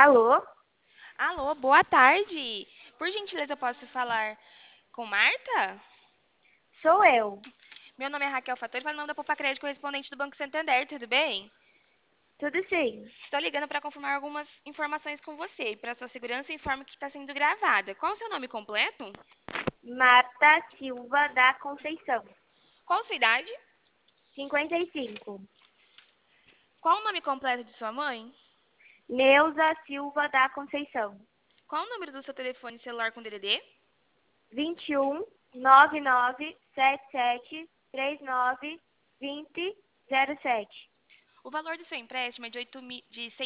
Alô? Alô, boa tarde. Por gentileza, eu posso falar com Marta? Sou eu. Meu nome é Raquel Fatori, falo em nome da Poupa Crédito, correspondente do Banco Santander, tudo bem? Tudo sim. Estou ligando para confirmar algumas informações com você. E para sua segurança, informe que está sendo gravada. Qual o seu nome completo? Marta Silva da Conceição. Qual sua idade? 55. Qual o nome completo de sua mãe? Neuza Silva da Conceição. Qual o número do seu telefone celular com DDD? 21 99 77 39 20 07. O valor do seu empréstimo é de R$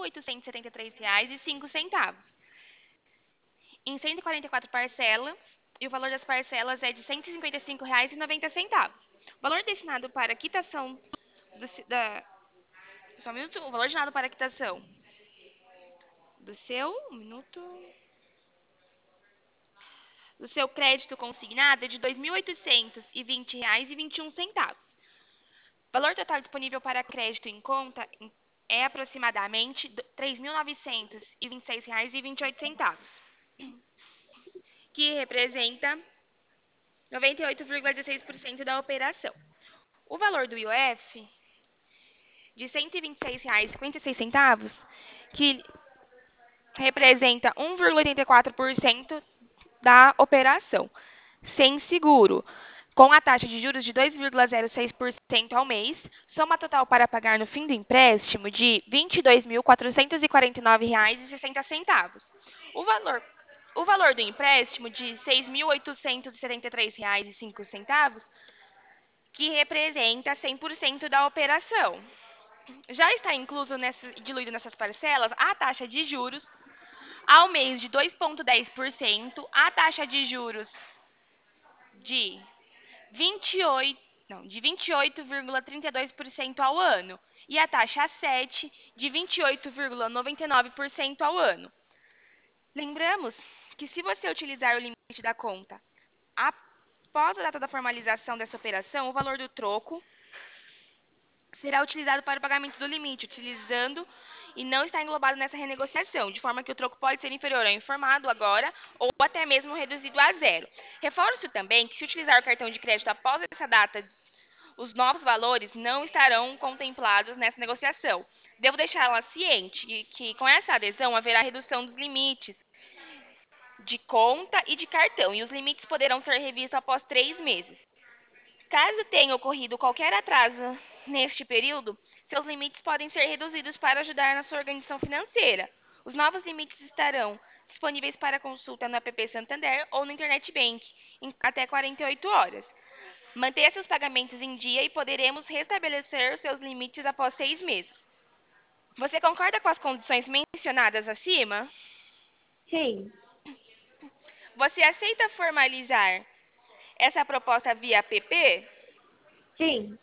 6.873,05. Em 144 parcelas, e o valor das parcelas é de R$ 155,90. O valor destinado para a quitação do, se- da, só um minuto, o valor destinado para a quitação do seu, um minuto, do seu crédito consignado é de R$ 2.820,21. O valor total disponível para crédito em conta é aproximadamente R$ 3.926,28, que representa 98,16% da operação. O valor do IOF de R$ 126,56, que representa 1,84% da operação, sem seguro, com a taxa de juros de 2,06% ao mês, soma total para pagar no fim do empréstimo de R$ 22.449,60. O valor, o valor do empréstimo de R$ 6.873,05, que representa 100% da operação. Já está incluso diluído nessas parcelas a taxa de juros ao mês de 2,10%, a taxa de juros de 28, não, de 28,32% ao ano e a taxa 7 de 28,99% ao ano. Lembramos que se você utilizar o limite da conta após a data da formalização dessa operação, o valor do troco será utilizado para o pagamento do limite, utilizando e não está englobado nessa renegociação, de forma que o troco pode ser inferior ao informado agora ou até mesmo reduzido a zero. Reforço também que se utilizar o cartão de crédito após essa data, os novos valores não estarão contemplados nessa negociação. Devo deixá-la ciente que com essa adesão haverá redução dos limites de conta e de cartão, e os limites poderão ser revistos após 3 meses. Caso tenha ocorrido qualquer atraso neste período, seus limites podem ser reduzidos para ajudar na sua organização financeira. Os novos limites estarão disponíveis para consulta no app Santander ou no Internet Bank em até 48 horas. Mantenha seus pagamentos em dia e poderemos restabelecer os seus limites após 6 meses. Você concorda com as condições mencionadas acima? Sim. Você aceita formalizar essa proposta via app? Sim.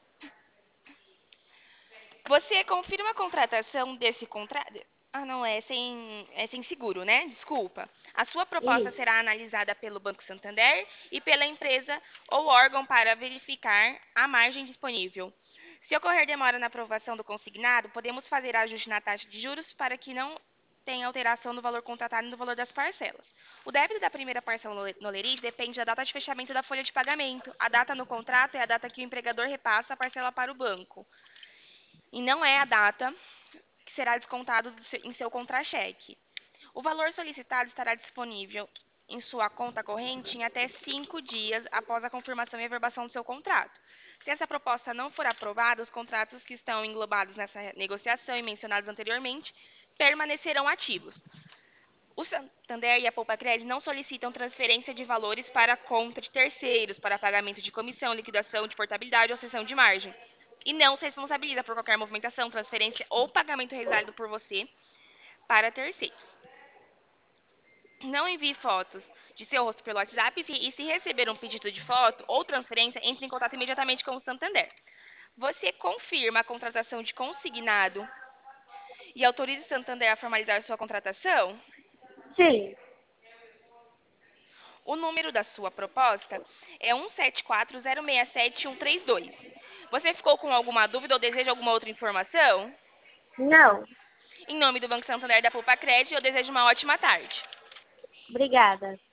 Você confirma a contratação desse contrato? Ah, não, é sem seguro, né? Desculpa. A sua proposta Isso. será analisada pelo Banco Santander e pela empresa ou órgão para verificar a margem disponível. Se ocorrer demora na aprovação do consignado, podemos fazer ajuste na taxa de juros para que não tenha alteração no valor contratado e no valor das parcelas. O débito da primeira parcela no lerite depende da data de fechamento da folha de pagamento. A data no contrato é a data que o empregador repassa a parcela para o banco e não é a data que será descontado em seu contra-cheque. O valor solicitado estará disponível em sua conta corrente em até 5 dias após a confirmação e averbação do seu contrato. Se essa proposta não for aprovada, os contratos que estão englobados nessa negociação e mencionados anteriormente permanecerão ativos. O Santander e a Poupa Crédito não solicitam transferência de valores para a conta de terceiros, para pagamento de comissão, liquidação de portabilidade ou cessão de margem. E não se responsabiliza por qualquer movimentação, transferência ou pagamento realizado por você para terceiros. Não envie fotos de seu rosto pelo WhatsApp e se receber um pedido de foto ou transferência, entre em contato imediatamente com o Santander. Você confirma a contratação de consignado e autoriza o Santander a formalizar sua contratação? Sim. O número da sua proposta é 174067132. Você ficou com alguma dúvida ou deseja alguma outra informação? Não. Em nome do Banco Santander da Poupa Crédito, eu desejo uma ótima tarde. Obrigada.